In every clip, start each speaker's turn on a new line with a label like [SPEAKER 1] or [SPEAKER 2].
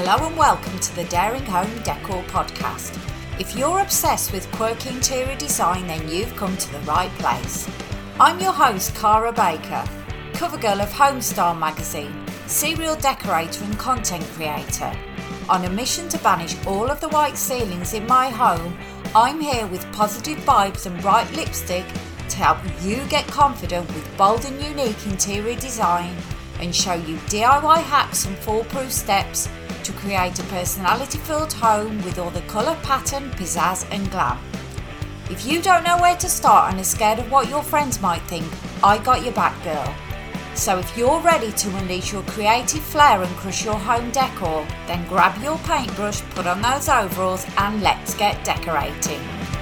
[SPEAKER 1] Hello and welcome to the Daring Home Decor podcast. If you're obsessed with quirky interior design, then you've come to the right place. I'm your host, Cara Baker, cover girl of Homestar magazine, serial decorator and content creator. On a mission to banish all of the white ceilings in my home, I'm here with positive vibes and bright lipstick to help you get confident with bold and unique interior design and show you DIY hacks and foolproof steps to create a personality-filled home with all the colour, pattern, pizzazz and glam. If you don't know where to start and are scared of what your friends might think, I got your back, girl. So if you're ready to unleash your creative flair and crush your home decor, then grab your paintbrush, put on those overalls and let's get decorating.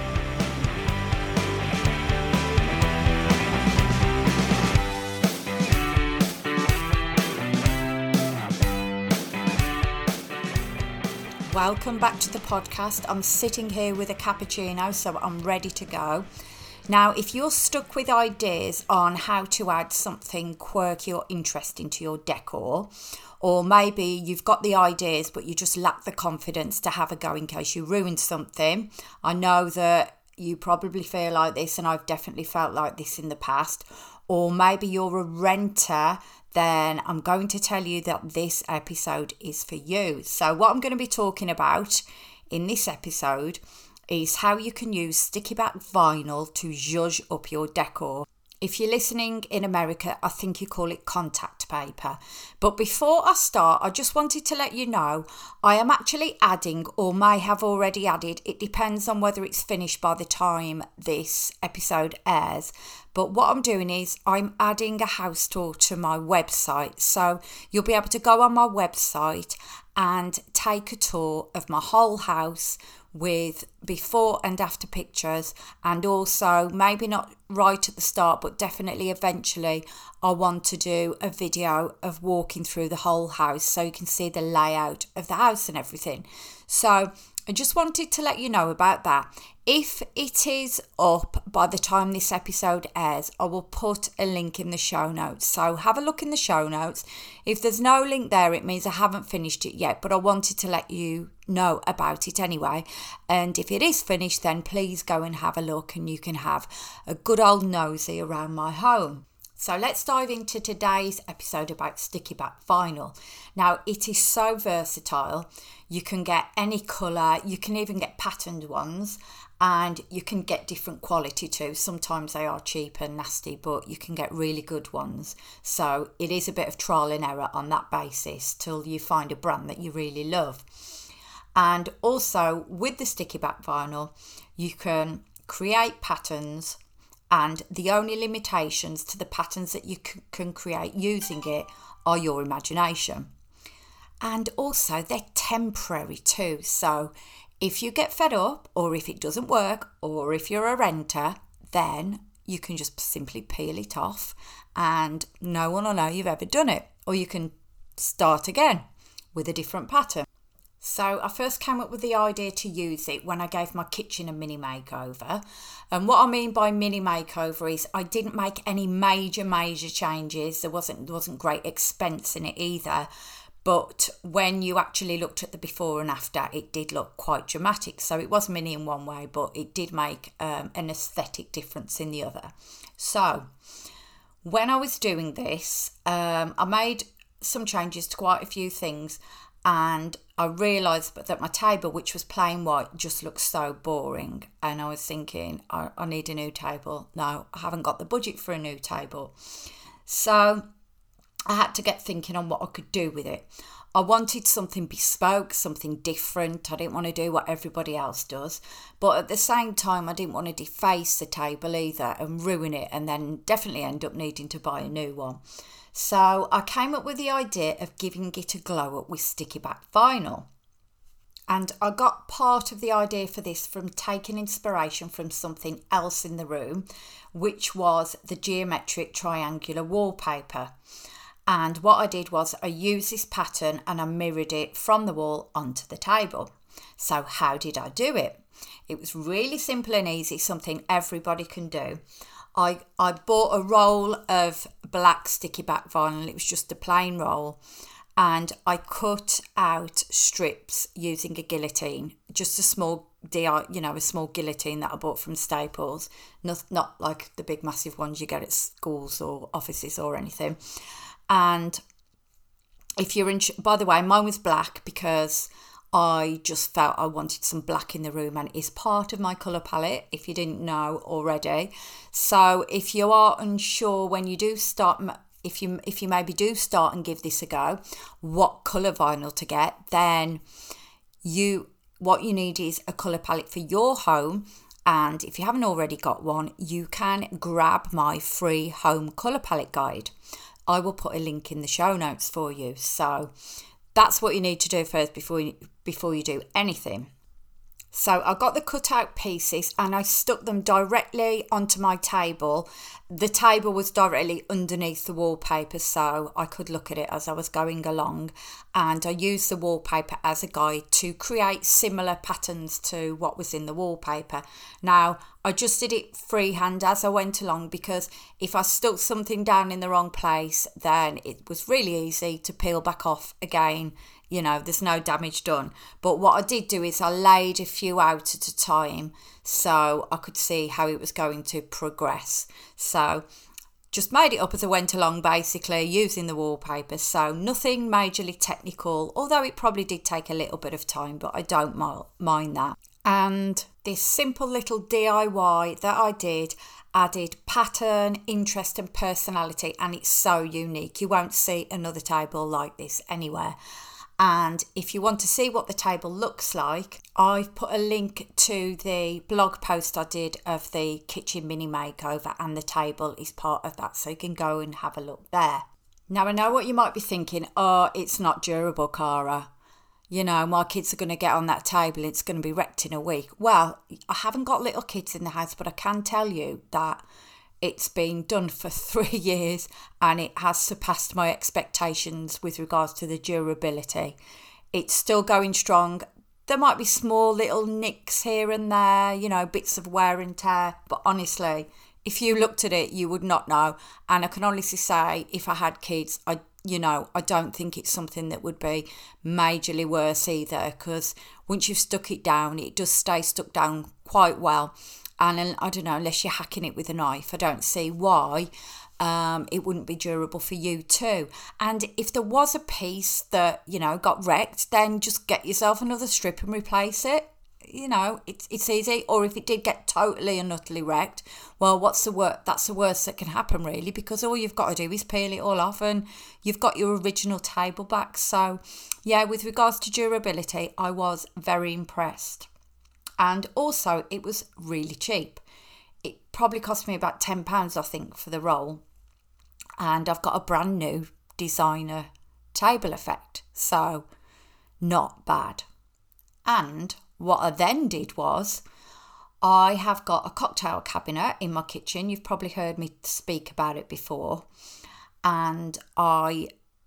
[SPEAKER 1] Welcome back to the podcast. I'm sitting here with a cappuccino, so I'm ready to go. Now, if you're stuck with ideas on how to add something quirky or interesting to your decor, or maybe you've got the ideas but you just lack the confidence to have a go in case you ruined something, I know that you probably feel like this, and I've definitely felt like this in the past. Or maybe you're a renter, then I'm going to tell you that this episode is for you. So what I'm going to be talking about in this episode is how you can use sticky back vinyl to zhuzh up your decor. If you're listening in America, I think you call it contact paper. But before I start, I just wanted to let you know I am actually adding, or may have already added, it depends on whether it's finished by the time this episode airs. But what I'm doing is I'm adding a house tour to my website. So you'll be able to go on my website and take a tour of my whole house with before and after pictures, and also maybe not right at the start but definitely eventually I want to do a video of walking through the whole house so you can see the layout of the house and everything. So I just wanted to let you know about that. If it is up by the time this episode airs, I will put a link in the show notes. So have a look in the show notes. If there's no link there, it means I haven't finished it yet, but I wanted to let you know about it anyway. And if it is finished, then please go and have a look and you can have a good old nosy around my home. So let's dive into today's episode about sticky back vinyl. Now, it is so versatile. You can get any colour, you can even get patterned ones, and you can get different quality too. Sometimes they are cheap and nasty, but you can get really good ones. So it is a bit of trial and error on that basis till you find a brand that you really love. And also with the sticky back vinyl, you can create patterns, and the only limitations to the patterns that you can create using it are your imagination. And also they're temporary too. So if you get fed up, or if it doesn't work, or if you're a renter, then you can just simply peel it off and no one will know you've ever done it. Or you can start again with a different pattern. So I first came up with the idea to use it when I gave my kitchen a mini makeover. And what I mean by mini makeover is I didn't make any major changes. There wasn't great expense in it either. But when you actually looked at the before and after, it did look quite dramatic. So it was mini in one way, but it did make an aesthetic difference in the other. So when I was doing this, I made some changes to quite a few things. And I realised that my table, which was plain white, just looked so boring. And I was thinking, I need a new table. No, I haven't got the budget for a new table. So I had to get thinking on what I could do with it. I wanted something bespoke, something different. I didn't want to do what everybody else does. But at the same time, I didn't want to deface the table either and ruin it and then definitely end up needing to buy a new one. So I came up with the idea of giving it a glow up with sticky back vinyl. And I got part of the idea for this from taking inspiration from something else in the room, which was the geometric triangular wallpaper. And what I did was I used this pattern and I mirrored it from the wall onto the table. So how did I do it? It was really simple and easy, something everybody can do. I bought a roll of black sticky back vinyl. It was just a plain roll, and I cut out strips using a guillotine, just a small a small guillotine that I bought from Staples, not like the big massive ones you get at schools or offices or anything. And if you're by the way, mine was black because I just felt I wanted some black in the room, and it is part of my colour palette, if you didn't know already. So if you are unsure when you do start, if you maybe do start and give this a go, what colour vinyl to get, then what you need is a colour palette for your home. And if you haven't already got one, you can grab my free home colour palette guide. I will put a link in the show notes for you. So that's what you need to do first before you do anything. So I got the cut out pieces and I stuck them directly onto my table. The table was directly underneath the wallpaper, so I could look at it as I was going along. And I used the wallpaper as a guide to create similar patterns to what was in the wallpaper. Now, I just did it freehand as I went along, because if I stuck something down in the wrong place, then it was really easy to peel back off again. There's no damage done. But what I did do is I laid a few out at a time so I could see how it was going to progress. So just made it up as I went along, basically using the wallpaper. So nothing majorly technical, although it probably did take a little bit of time, but I don't mind that. And this simple little DIY that I did added pattern, interest and personality, and it's so unique. You won't see another table like this anywhere. And if you want to see what the table looks like, I've put a link to the blog post I did of the kitchen mini makeover, and the table is part of that, so you can go and have a look there. Now, I know what you might be thinking, it's not durable, Cara. My kids are going to get on that table, it's going to be wrecked in a week. Well, I haven't got little kids in the house, but I can tell you that it's been done for 3 years and it has surpassed my expectations with regards to the durability. It's still going strong. There might be small little nicks here and there, bits of wear and tear. But honestly, if you looked at it, you would not know. And I can honestly say, if I had kids, I don't think it's something that would be majorly worse either, because once you've stuck it down, it does stay stuck down quite well. And I don't know, unless you're hacking it with a knife, I don't see why it wouldn't be durable for you too. And if there was a piece that, got wrecked, then just get yourself another strip and replace it. It's easy. Or if it did get totally and utterly wrecked, well, that's the worst that can happen, really, because all you've got to do is peel it all off and you've got your original table back. So, yeah, with regards to durability, I was very impressed. And also, it was really cheap. It probably cost me about £10, I think, for the roll. And I've got a brand new designer table effect. So, not bad. And what I then did was, I have got a cocktail cabinet in my kitchen. You've probably heard me speak about it before. And I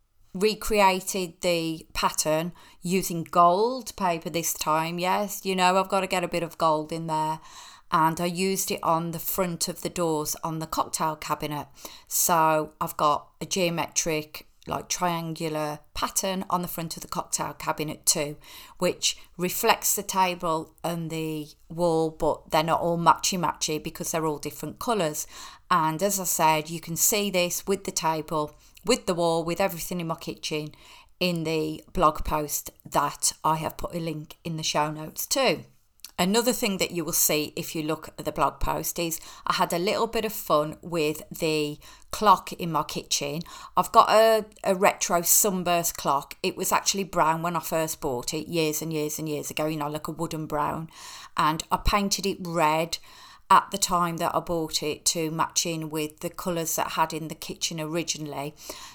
[SPEAKER 1] recreated the pattern using gold paper this time. Yes, I've got to get a bit of gold in there. And I used it on the front of the doors on the cocktail cabinet. So I've got a geometric, like triangular pattern on the front of the cocktail cabinet too, which reflects the table and the wall, but they're not all matchy because they're all different colours. And as I said, you can see this with the table, with the wall, with everything in my kitchen in the blog post that I have put a link in the show notes too. Another thing that you will see if you look at the blog post is I had a little bit of fun with the clock in my kitchen. I've got a retro sunburst clock. It was actually brown when I first bought it years and years and years ago, like a wooden brown. And I painted it red at the time that I bought it to match in with the colours that I had in the kitchen originally.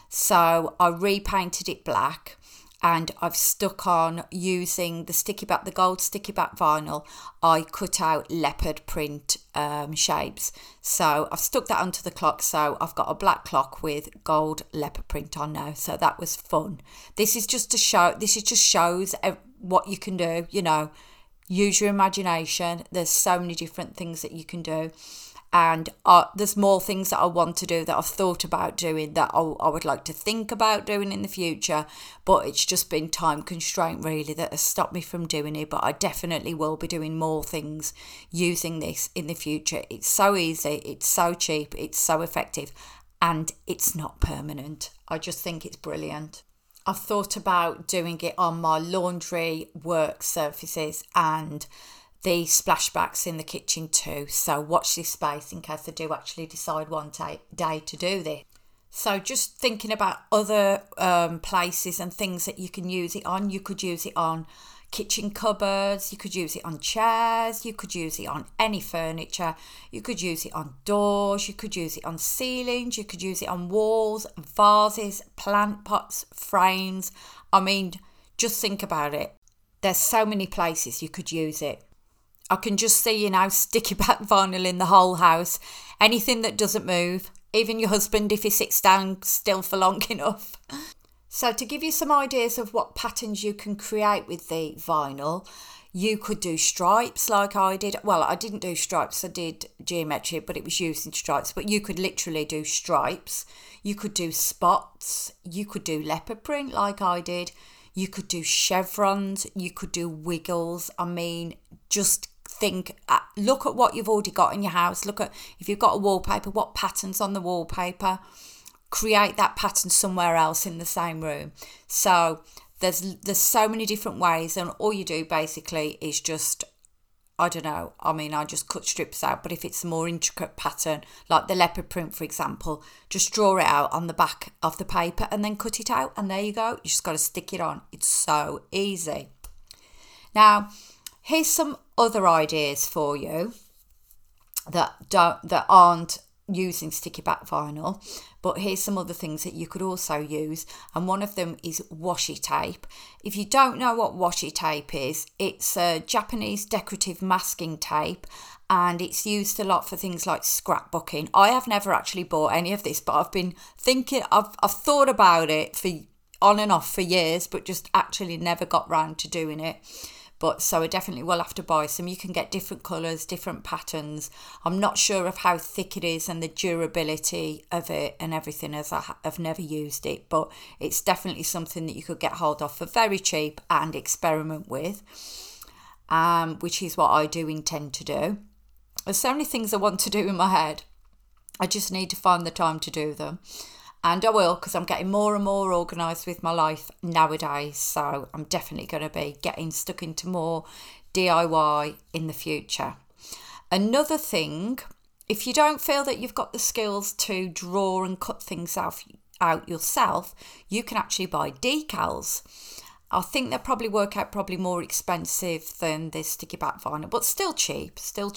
[SPEAKER 1] So I repainted it black. And I've stuck on, using the gold sticky back vinyl, I cut out leopard print shapes. So I've stuck that onto the clock. So I've got a black clock with gold leopard print on now. So that was fun. This is just shows what you can do, use your imagination. There's so many different things that you can do. And there's more things that I want to do that I've thought about doing that I would like to think about doing in the future, but it's just been time constraint really that has stopped me from doing it. But I definitely will be doing more things using this in the future. It's so easy, it's so cheap, it's so effective, and it's not permanent. I just think it's brilliant. I've thought about doing it on my laundry work surfaces and the splashbacks in the kitchen too. So watch this space in case I do actually decide one day to do this. So just thinking about other places and things that you can use it on. You could use it on kitchen cupboards, you could use it on chairs, you could use it on any furniture, you could use it on doors, you could use it on ceilings, you could use it on walls, vases, plant pots, frames. I mean, just think about it. There's so many places you could use it. I can just see, sticky back vinyl in the whole house. Anything that doesn't move, even your husband if he sits down still for long enough. So to give you some ideas of what patterns you can create with the vinyl, you could do stripes like I did. Well, I didn't do stripes, I did geometric, but it was using stripes. But you could literally do stripes. You could do spots. You could do leopard print like I did. You could do chevrons. You could do wiggles. I mean, just look at what you've already got in your house. Look at, if you've got a wallpaper, what pattern's on the wallpaper. Create that pattern somewhere else in the same room. So there's so many different ways, and all you do basically is just, I don't know, I just cut strips out, but if it's a more intricate pattern, like the leopard print, for example, just draw it out on the back of the paper and then cut it out, and there you go. You just got to stick it on. It's so easy. Now, here's some other ideas for you that aren't using sticky back vinyl, but here's some other things that you could also use, and one of them is washi tape. If you don't know what washi tape is, it's a Japanese decorative masking tape, and it's used a lot for things like scrapbooking. I have never actually bought any of this, but I've been thinking, I've thought about it for on and off for years, but just actually never got round to doing it. But so I definitely will have to buy some. You can get different colours, different patterns. I'm not sure of how thick it is and the durability of it and everything, as I've never used it. But it's definitely something that you could get hold of for very cheap and experiment with, which is what I do intend to do. There's so many things I want to do in my head. I just need to find the time to do them. And I will, because I'm getting more and more organised with my life nowadays. So I'm definitely going to be getting stuck into more DIY in the future. Another thing, if you don't feel that you've got the skills to draw and cut things out yourself, you can actually buy decals. I think they'll probably work out more expensive than the sticky back vinyl, but still cheap.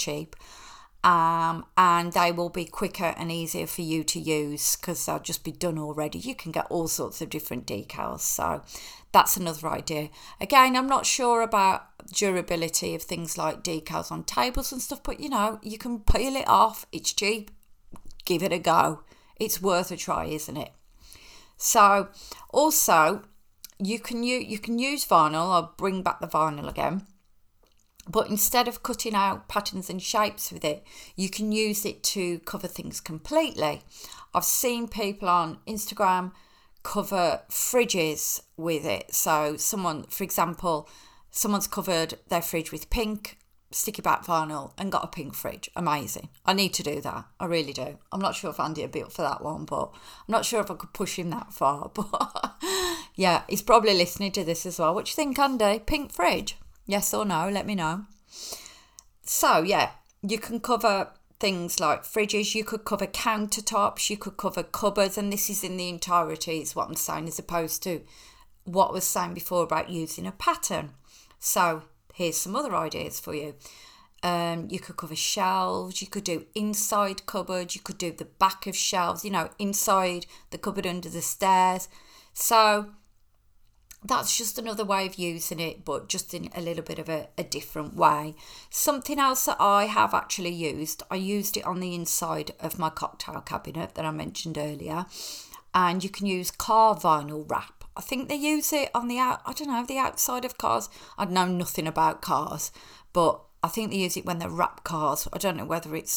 [SPEAKER 1] And they will be quicker and easier for you to use because they'll just be done already. You can get all sorts of different decals, so that's another idea. Again, I'm not sure about durability of things like decals on tables and stuff, but you can peel it off. It's cheap. Give it a go. It's worth a try, isn't it? So also you can use vinyl. I'll bring back the vinyl again. But instead of cutting out patterns and shapes with it, you can use it to cover things completely. I've seen people on Instagram cover fridges with it. So for example, someone's covered their fridge with pink sticky back vinyl and got a pink fridge. Amazing. I need to do that. I really do. I'm not sure if Andy would be up for that one, but I'm not sure if I could push him that far. But yeah, he's probably listening to this as well. What do you think, Andy? Pink fridge? Yes or no? Let me know. So yeah, you can cover things like fridges, you could cover countertops, you could cover cupboards, and this is in the entirety is what I'm saying, as opposed to what I was saying before about using a pattern. So here's some other ideas for you. You could cover shelves, you could do inside cupboards, you could do the back of shelves, inside the cupboard under the stairs. So that's just another way of using it, but just in a little bit of a different way. Something else that I have actually used, I used it on the inside of my cocktail cabinet that I mentioned earlier. And you can use car vinyl wrap. I think they use it on the outside of cars. I know nothing about cars, but I think they use it when they wrap cars. I don't know whether it's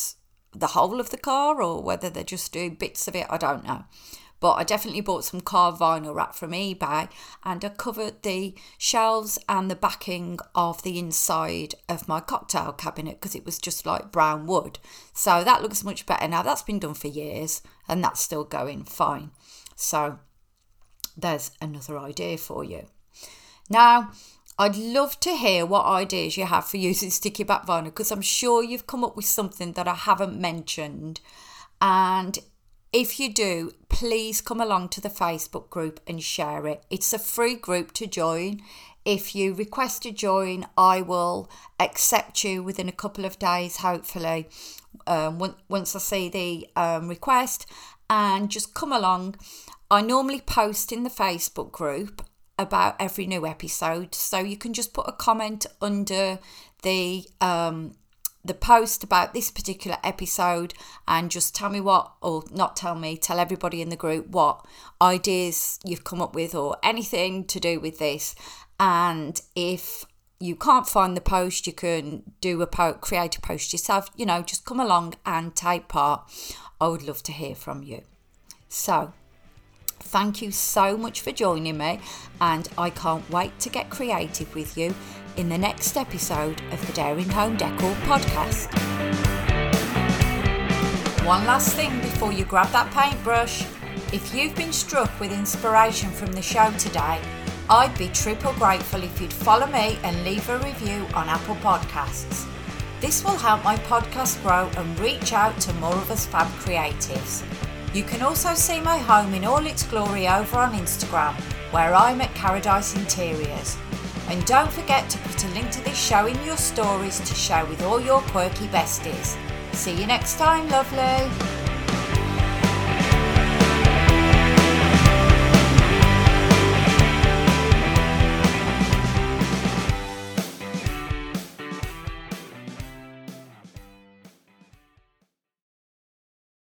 [SPEAKER 1] the whole of the car or whether they're just doing bits of it, I don't know. But I definitely bought some carved vinyl wrap from eBay, and I covered the shelves and the backing of the inside of my cocktail cabinet because it was just like brown wood. So that looks much better now. That's been done for years and that's still going fine. So there's another idea for you. Now, I'd love to hear what ideas you have for using sticky back vinyl, because I'm sure you've come up with something that I haven't mentioned. And if you do, please come along to the Facebook group and share it. It's a free group to join. If you request to join, I will accept you within a couple of days, hopefully, once I see the request, and just come along. I normally post in the Facebook group about every new episode, so you can just put a comment under the post about this particular episode and just tell me tell everybody in the group what ideas you've come up with or anything to do with this. And if you can't find the post, you can do create a post yourself. Just come along and take part. I would love to hear from you. So thank you so much for joining me, and I can't wait to get creative with you in the next episode of the Daring Home Decor podcast. One last thing before you grab that paintbrush. If you've been struck with inspiration from the show today, I'd be triple grateful if you'd follow me and leave a review on Apple Podcasts. This will help my podcast grow and reach out to more of us fab creatives. You can also see my home in all its glory over on Instagram, where I'm at Caradice Interiors. And don't forget to put a link to this show in your stories to share with all your quirky besties. See you next time, lovely.